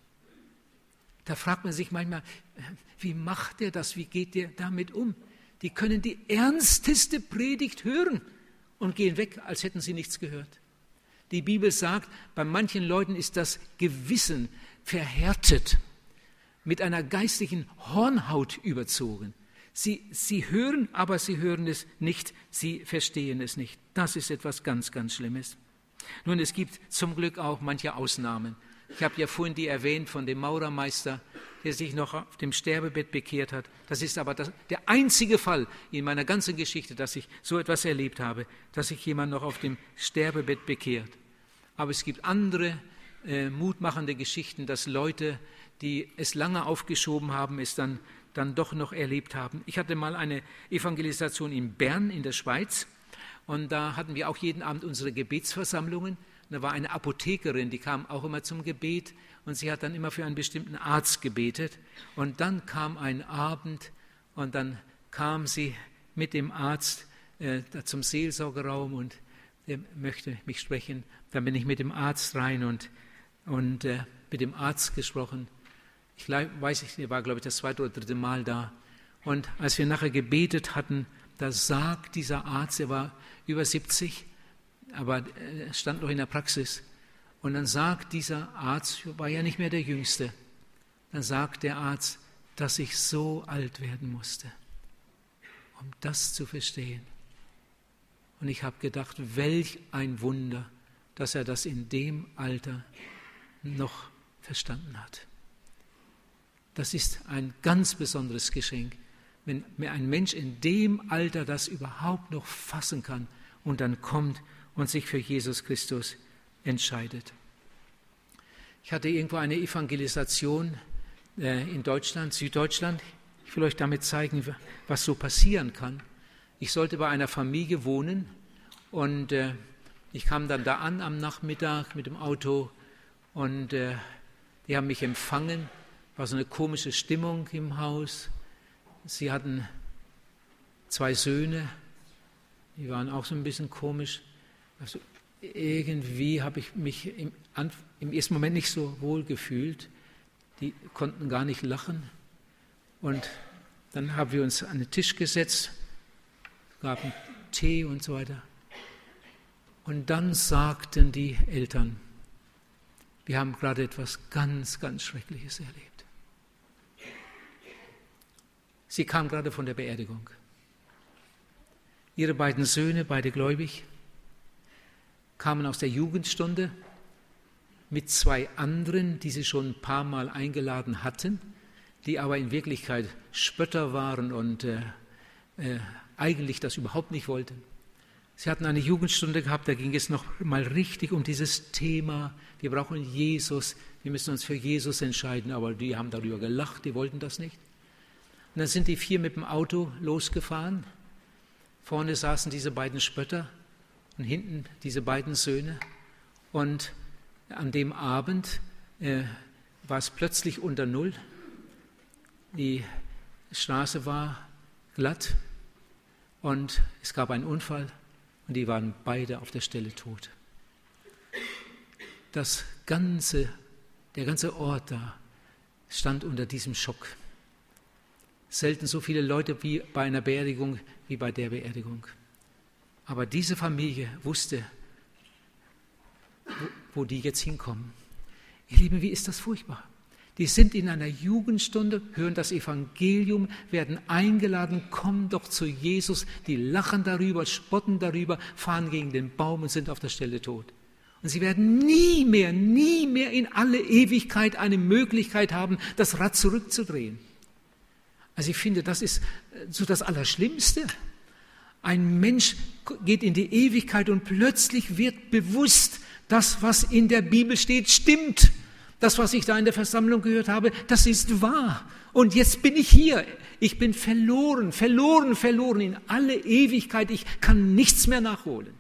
Da fragt man sich manchmal, wie macht er das, wie geht er damit um? Die können die ernsteste Predigt hören und gehen weg, als hätten sie nichts gehört. Die Bibel sagt, bei manchen Leuten ist das Gewissen verhärtet, mit einer geistlichen Hornhaut überzogen. Sie hören, aber sie hören es nicht, sie verstehen es nicht. Das ist etwas ganz, ganz Schlimmes. Nun, es gibt zum Glück auch manche Ausnahmen. Ich habe ja vorhin die erwähnt von dem Maurermeister, der sich noch auf dem Sterbebett bekehrt hat. Das ist aber der einzige Fall in meiner ganzen Geschichte, dass ich so etwas erlebt habe, dass sich jemand noch auf dem Sterbebett bekehrt. Aber es gibt andere mutmachende Geschichten, dass Leute, die es lange aufgeschoben haben, es dann doch noch erlebt haben. Ich hatte mal eine Evangelisation in Bern in der Schweiz und da hatten wir auch jeden Abend unsere Gebetsversammlungen. Da war eine Apothekerin, die kam auch immer zum Gebet und sie hat dann immer für einen bestimmten Arzt gebetet. Und dann kam ein Abend und dann kam sie mit dem Arzt zum Seelsorgerraum und der möchte mich sprechen. Dann bin ich mit dem Arzt rein und mit dem Arzt gesprochen. Ich weiß nicht, er war, glaube ich, das 2. oder 3. Mal da. Und als wir nachher gebetet hatten, da sagt dieser Arzt, er war über 70, aber er stand noch in der Praxis. Und dann sagt dieser Arzt, war ja nicht mehr der Jüngste, dann sagt der Arzt, dass ich so alt werden musste, um das zu verstehen. Und ich habe gedacht, welch ein Wunder, dass er das in dem Alter noch verstanden hat. Das ist ein ganz besonderes Geschenk, wenn mir ein Mensch in dem Alter das überhaupt noch fassen kann und dann kommt und sich für Jesus Christus entscheidet. Ich hatte irgendwo eine Evangelisation in Deutschland, Süddeutschland. Ich will euch damit zeigen, was so passieren kann. Ich sollte bei einer Familie wohnen und ich kam dann da an am Nachmittag mit dem Auto und die haben mich empfangen. War so eine komische Stimmung im Haus. Sie hatten 2 Söhne, die waren auch so ein bisschen komisch. Also irgendwie habe ich mich im ersten Moment nicht so wohl gefühlt. Die konnten gar nicht lachen. Und dann haben wir uns an den Tisch gesetzt, gaben Tee und so weiter. Und dann sagten die Eltern, wir haben gerade etwas ganz, ganz Schreckliches erlebt. Sie kam gerade von der Beerdigung. Ihre beiden Söhne, beide gläubig, kamen aus der Jugendstunde mit 2 anderen, die sie schon ein paar Mal eingeladen hatten, die aber in Wirklichkeit Spötter waren und eigentlich das überhaupt nicht wollten. Sie hatten eine Jugendstunde gehabt, da ging es noch mal richtig um dieses Thema, wir brauchen Jesus, wir müssen uns für Jesus entscheiden, aber die haben darüber gelacht, die wollten das nicht. Und dann sind die 4 mit dem Auto losgefahren, vorne saßen diese beiden Spötter und hinten diese beiden Söhne und an dem Abend war es plötzlich unter Null, die Straße war glatt und es gab einen Unfall. Und die waren beide auf der Stelle tot. Der ganze Ort da stand unter diesem Schock. Selten so viele Leute wie bei einer Beerdigung, wie bei der Beerdigung. Aber diese Familie wusste, wo die jetzt hinkommen. Ihr Lieben, wie ist das furchtbar? Die sind in einer Jugendstunde, hören das Evangelium, werden eingeladen, kommen doch zu Jesus. Die lachen darüber, spotten darüber, fahren gegen den Baum und sind auf der Stelle tot. Und sie werden nie mehr in alle Ewigkeit eine Möglichkeit haben, das Rad zurückzudrehen. Also ich finde, das ist so das Allerschlimmste. Ein Mensch geht in die Ewigkeit und plötzlich wird bewusst, das, was in der Bibel steht, stimmt. Das, was ich da in der Versammlung gehört habe, das ist wahr. Und jetzt bin ich hier. Ich bin verloren in alle Ewigkeit. Ich kann nichts mehr nachholen.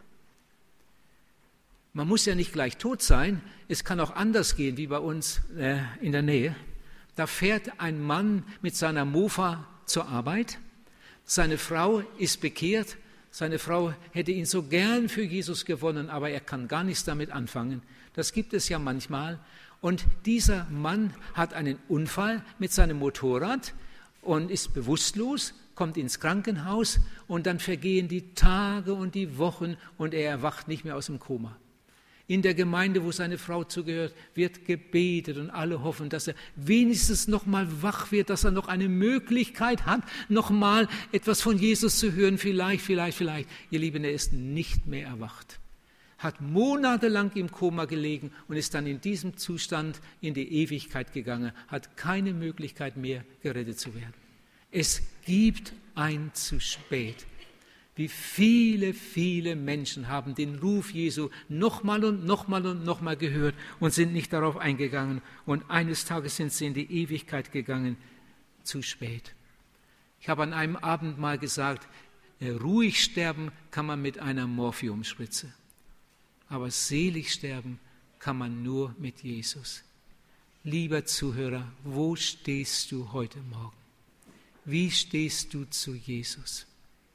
Man muss ja nicht gleich tot sein. Es kann auch anders gehen, wie bei uns in der Nähe. Da fährt ein Mann mit seiner Mofa zur Arbeit. Seine Frau ist bekehrt. Seine Frau hätte ihn so gern für Jesus gewonnen, aber er kann gar nichts damit anfangen. Das gibt es ja manchmal. Und dieser Mann hat einen Unfall mit seinem Motorrad und ist bewusstlos, kommt ins Krankenhaus und dann vergehen die Tage und die Wochen und er erwacht nicht mehr aus dem Koma. In der Gemeinde, wo seine Frau zugehört, wird gebetet und alle hoffen, dass er wenigstens noch mal wach wird, dass er noch eine Möglichkeit hat, noch mal etwas von Jesus zu hören. Vielleicht. Ihr Lieben, er ist nicht mehr erwacht. Hat monatelang im Koma gelegen und ist dann in diesem Zustand in die Ewigkeit gegangen, hat keine Möglichkeit mehr, gerettet zu werden. Es gibt ein zu spät. Wie viele Menschen haben den Ruf Jesu nochmal gehört und sind nicht darauf eingegangen. Und eines Tages sind sie in die Ewigkeit gegangen. Zu spät. Ich habe an einem Abend mal gesagt, ruhig sterben kann man mit einer Morphiumspritze. Aber selig sterben kann man nur mit Jesus. Lieber Zuhörer, wo stehst du heute Morgen? Wie stehst du zu Jesus?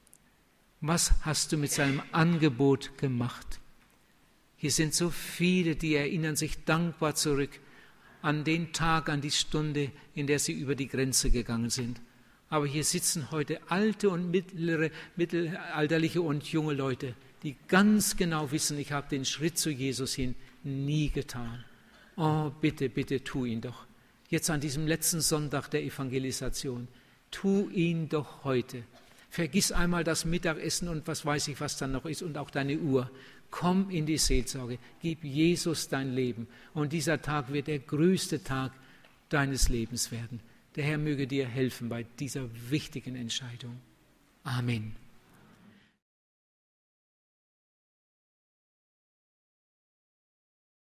Was hast du mit seinem Angebot gemacht? Hier sind so viele, die erinnern sich dankbar zurück an den Tag, an die Stunde, in der sie über die Grenze gegangen sind. Aber hier sitzen heute alte und mittelalterliche und junge Leute, die ganz genau wissen, ich habe den Schritt zu Jesus hin nie getan. Oh, bitte, bitte, tu ihn doch. Jetzt an diesem letzten Sonntag der Evangelisation, tu ihn doch heute. Vergiss einmal das Mittagessen und was weiß ich, was dann noch ist und auch deine Uhr. Komm in die Seelsorge, gib Jesus dein Leben und dieser Tag wird der größte Tag deines Lebens werden. Der Herr möge dir helfen bei dieser wichtigen Entscheidung. Amen.